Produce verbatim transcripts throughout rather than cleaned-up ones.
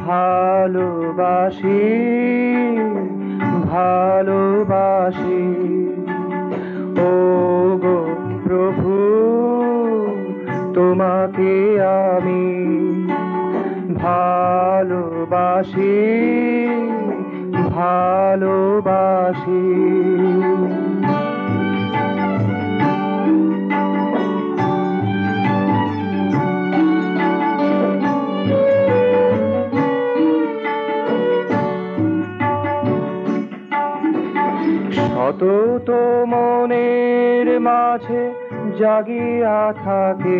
ভালোবাসি ভালোবাসি ও গো প্রভু তোমাকে আমি ভালোবাসি ভালোবাসি। শত মনের মাঝে জাগিয়া থাকে,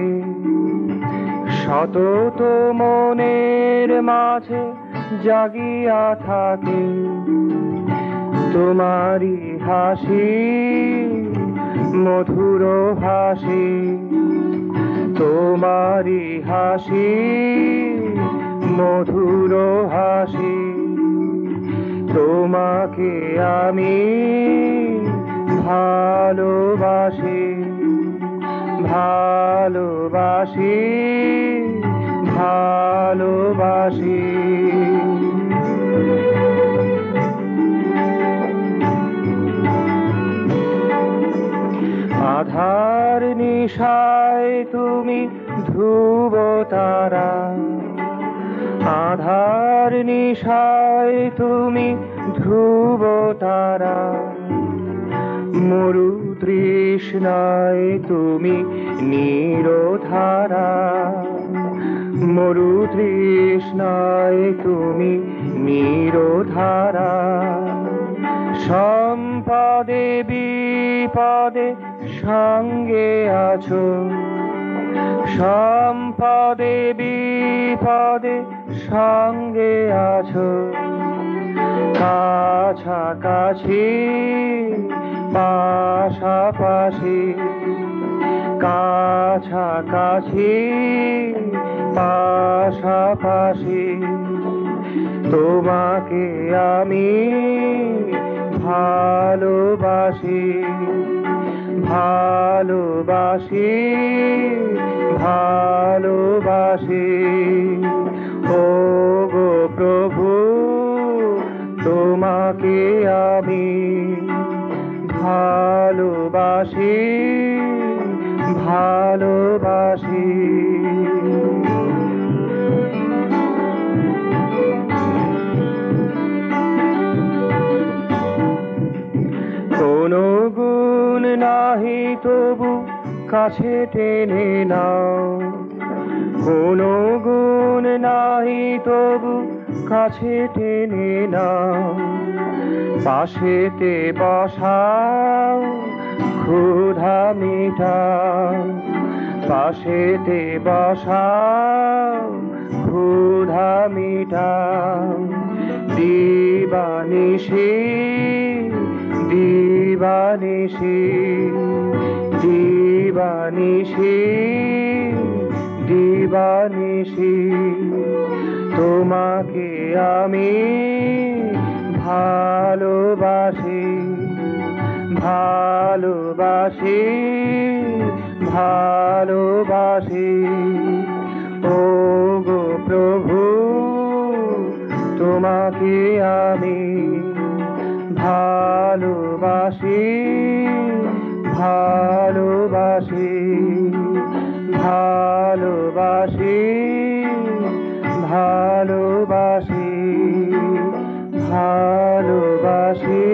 শত মনের মাঝে জাগিয়া থাকে তোমারি হাসি মধুর হাসি, তোমারি হাসি মধুর হাসি। তোমাকে আমি ভালোবাসি ভালোবাসি ভালোবাসি। আধার নিশায় তুমি ধ্রুব তারা, আধার নিশায় তুমি ধ্রুব তারা। মরু তৃষ্ণায় তুমি নীরধারা, মরু তৃষ্ণায় তুমি নীরধারা। সম্পদে বিপদে সঙ্গে আছো, সম্পদে বিপদে সঙ্গে আছো। কাছাকাছি পাশাপাশি, কাছাকাছি পাশাপাশি। তোমাকে আমি ভালোবাসি ভালোবাসি ভালোবাসি ও গো প্রভু তোমাকে আমি ভালোবাসি ভালোবাসি। কোনো গুণ নাহি তবু কাছে টেনে নাও, কোনো গুণ নাহি তবু কাছে টেনে নাও। পাশেতে বসাও ক্ষুধা মিটাও, পাশেতে বসাও ক্ষুধা মিটাও। দিবানিশি দিবানিশি দিবানিশি দিবানিশি। তোমাকে আমি ভালোবাসি ভালোবাসি ভালোবাসি ও গো প্রভু তোমাকে আমি ভালোবাসি ভালোবাসি ভালোবাসি ভালোবাসি ভালোবাসি।